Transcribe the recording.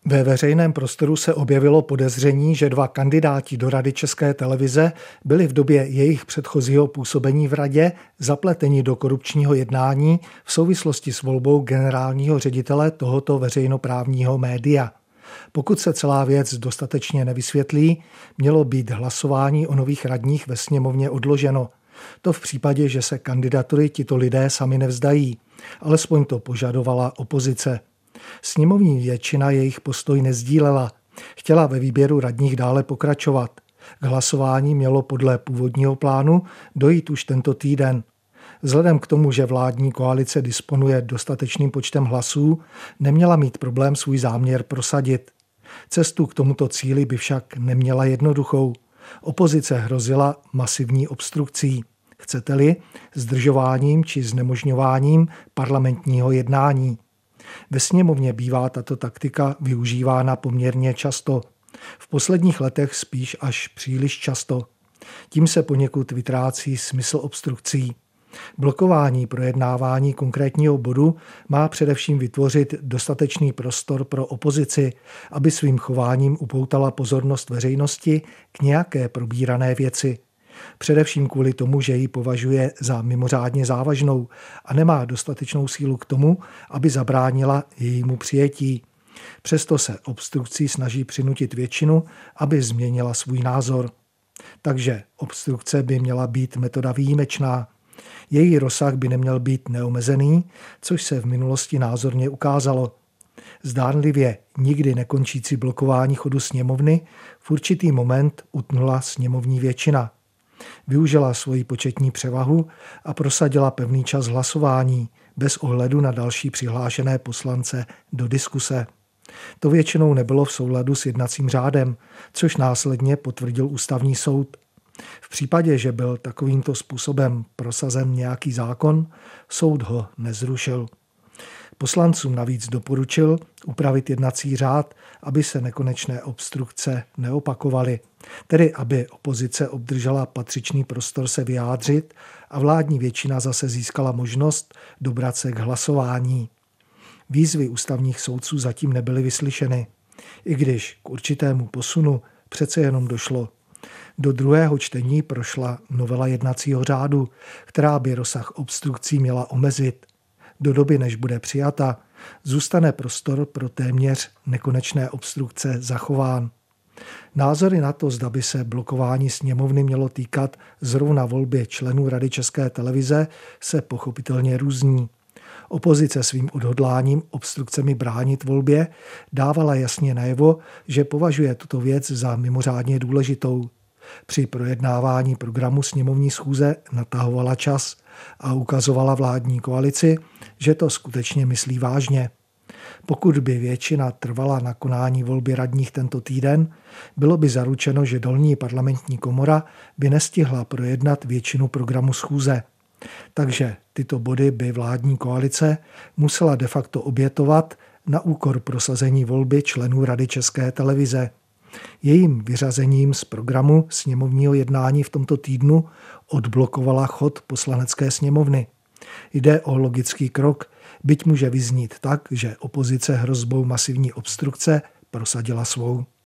Ve veřejném prostoru se objevilo podezření, že 2 kandidáti do Rady České televize byli v době jejich předchozího působení v radě zapleteni do korupčního jednání v souvislosti s volbou generálního ředitele tohoto veřejnoprávního média. Pokud se celá věc dostatečně nevysvětlí, mělo být hlasování o nových radních ve sněmovně odloženo. To v případě, že se kandidatury tito lidé sami nevzdají. Alespoň to požadovala opozice. Sněmovní většina jejich postoj nezdílela. Chtěla ve výběru radních dále pokračovat. K hlasování mělo podle původního plánu dojít už tento týden. Vzhledem k tomu, že vládní koalice disponuje dostatečným počtem hlasů, neměla mít problém svůj záměr prosadit. Cestu k tomuto cíli by však neměla jednoduchou. Opozice hrozila masivní obstrukcí. Chcete-li, zdržováním či znemožňováním parlamentního jednání. Ve sněmovně bývá tato taktika využívána poměrně často. V posledních letech spíš až příliš často. Tím se poněkud vytrácí smysl obstrukcí. Blokování projednávání konkrétního bodu má především vytvořit dostatečný prostor pro opozici, aby svým chováním upoutala pozornost veřejnosti k nějaké probírané věci. Především kvůli tomu, že ji považuje za mimořádně závažnou a nemá dostatečnou sílu k tomu, aby zabránila jejímu přijetí. Přesto se obstrukcí snaží přinutit většinu, aby změnila svůj názor. Takže obstrukce by měla být metoda výjimečná. Její rozsah by neměl být neomezený, což se v minulosti názorně ukázalo. Zdánlivě nikdy nekončící blokování chodu sněmovny v určitý moment utnula sněmovní většina. Využila svoji početní převahu a prosadila pevný čas hlasování bez ohledu na další přihlášené poslance do diskuse. To většinou nebylo v souladu s jednacím řádem, což následně potvrdil ústavní soud. V případě, že byl takovýmto způsobem prosazen nějaký zákon, soud ho nezrušil. Poslancům navíc doporučil upravit jednací řád, aby se nekonečné obstrukce neopakovaly, tedy aby opozice obdržela patřičný prostor se vyjádřit a vládní většina zase získala možnost dobrat se k hlasování. Výzvy ústavních soudců zatím nebyly vyslyšeny, i když k určitému posunu přece jenom došlo. Do druhého čtení prošla novela jednacího řádu, která by rozsah obstrukcí měla omezit. Do doby, než bude přijata, zůstane prostor pro téměř nekonečné obstrukce zachován. Názory na to, zda by se blokování sněmovny mělo týkat zrovna volby členů Rady České televize, se pochopitelně různí. Opozice svým odhodláním obstrukcemi bránit volbě dávala jasně najevo, že považuje tuto věc za mimořádně důležitou. Při projednávání programu sněmovní schůze natahovala čas a ukazovala vládní koalici, že to skutečně myslí vážně. Pokud by většina trvala na konání volby radních tento týden, bylo by zaručeno, že dolní parlamentní komora by nestihla projednat většinu programu schůze. Takže tyto body by vládní koalice musela de facto obětovat na úkor prosazení volby členů Rady České televize. Jejím vyřazením z programu sněmovního jednání v tomto týdnu odblokovala chod poslanecké sněmovny. Jde o logický krok, byť může vyznít tak, že opozice hrozbou masivní obstrukce prosadila svou.